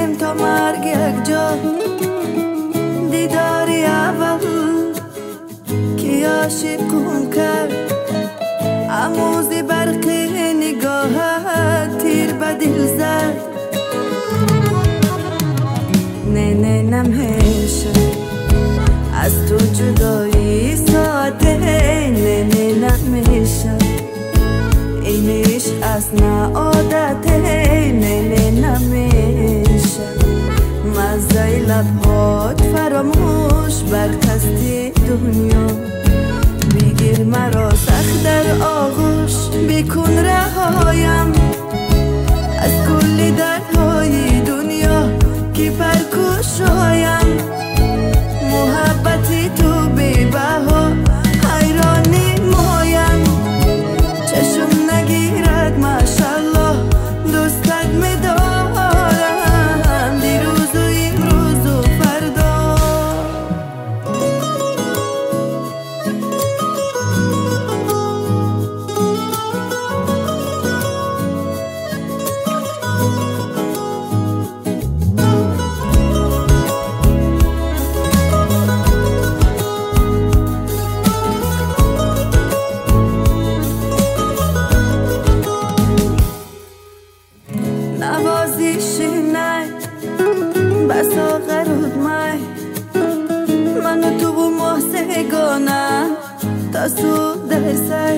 بریم تا مرگ یک جا. دیداری اول که عاشقم کرد، عموزی برقی نگاهت تیر به دل زد. نه نمیشه از تو جدایی ساده، نه نمیشه این عشق اصلا عادته، نه نمیشه مزه لبهات فراموش بر قصد دنیا. بگیر مرا سخت در آغوش، بکن رهایم از کل دردهای دنیا که پرکشایم. محبتی تو بی بها حیرانی مایم، چشم نگیرد ماشالله دوستت میدارم، دیروز و امروز و فردا. نوازش نه بس آخرود مای، من و تو و محسگانه تا سود در سر.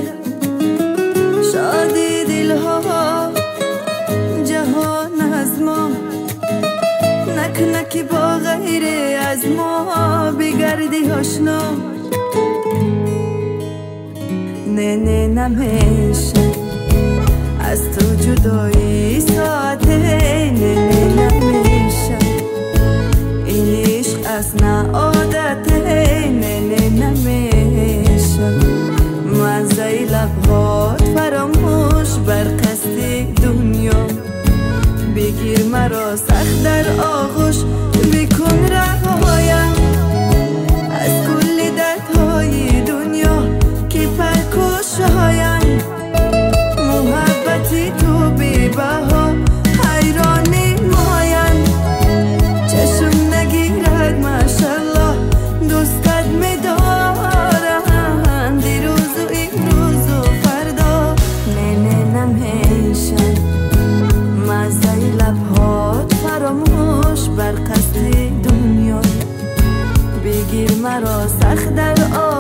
شادی دلها جهان از ما، نکنه که با غیر از ما بگردی آشنا. نه نمیشه از تو جدایی ساده، نه نمیشه این عشق اصلا عادته، نه نمیشه مزه لبهات فراموش بر قصد دنیا. بگیر مرا سخت در آغوش، بکن رهایم از کل دردهای دنیا که پرکشایم. محبتی تو بی بها حیرانی مایم، چشم نگیرد ماشالله دوستت میدارم، دیروز و امروز و فردا. نه نمیشه مزه لبهات فراموش بر قصد دنیا. بگیر مرا سخت در